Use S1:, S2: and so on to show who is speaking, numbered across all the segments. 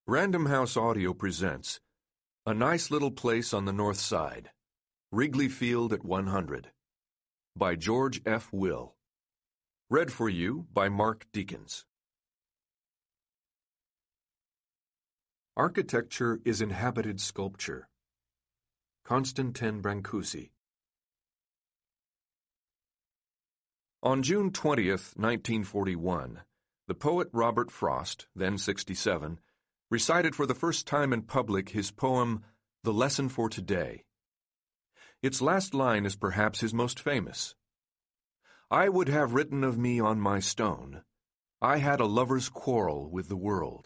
S1: Random House Audio presents A Nice Little Place on the North Side, Wrigley Field at 100, by George F. Will. Read for you by Mark Deakins. Architecture is inhabited sculpture. Konstantin Brancusi. On June 20th, 1941, the poet Robert Frost, then 67, recited for the first time in public his poem, The Lesson for Today. Its last line is perhaps his most famous. I would have written of me on my stone, I had a lover's quarrel with the world.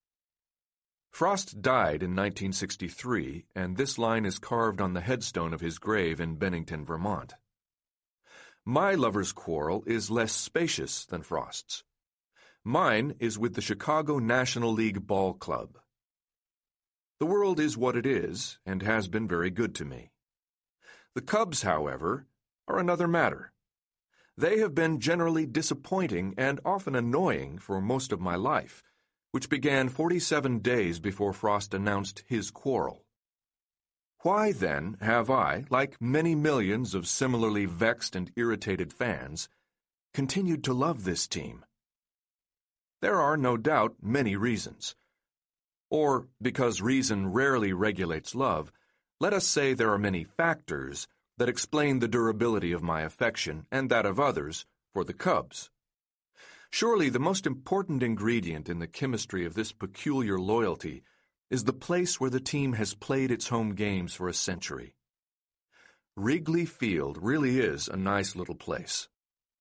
S1: Frost died in 1963, and this line is carved on the headstone of his grave in Bennington, Vermont. My lover's quarrel is less spacious than Frost's. Mine is with the Chicago National League Ball Club. The world is what it is, and has been very good to me. The Cubs, however, are another matter. They have been generally disappointing and often annoying for most of my life, which began 47 days before Frost announced his quarrel. Why, then, have I, like many millions of similarly vexed and irritated fans, continued to love this team? There are, no doubt, many reasons. Or, because reason rarely regulates love, let us say there are many factors that explain the durability of my affection and that of others for the Cubs. Surely the most important ingredient in the chemistry of this peculiar loyalty is the place where the team has played its home games for a century. Wrigley Field really is a nice little place.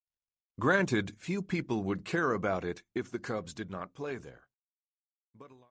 S1: Granted, few people would care about it if the Cubs did not play there. But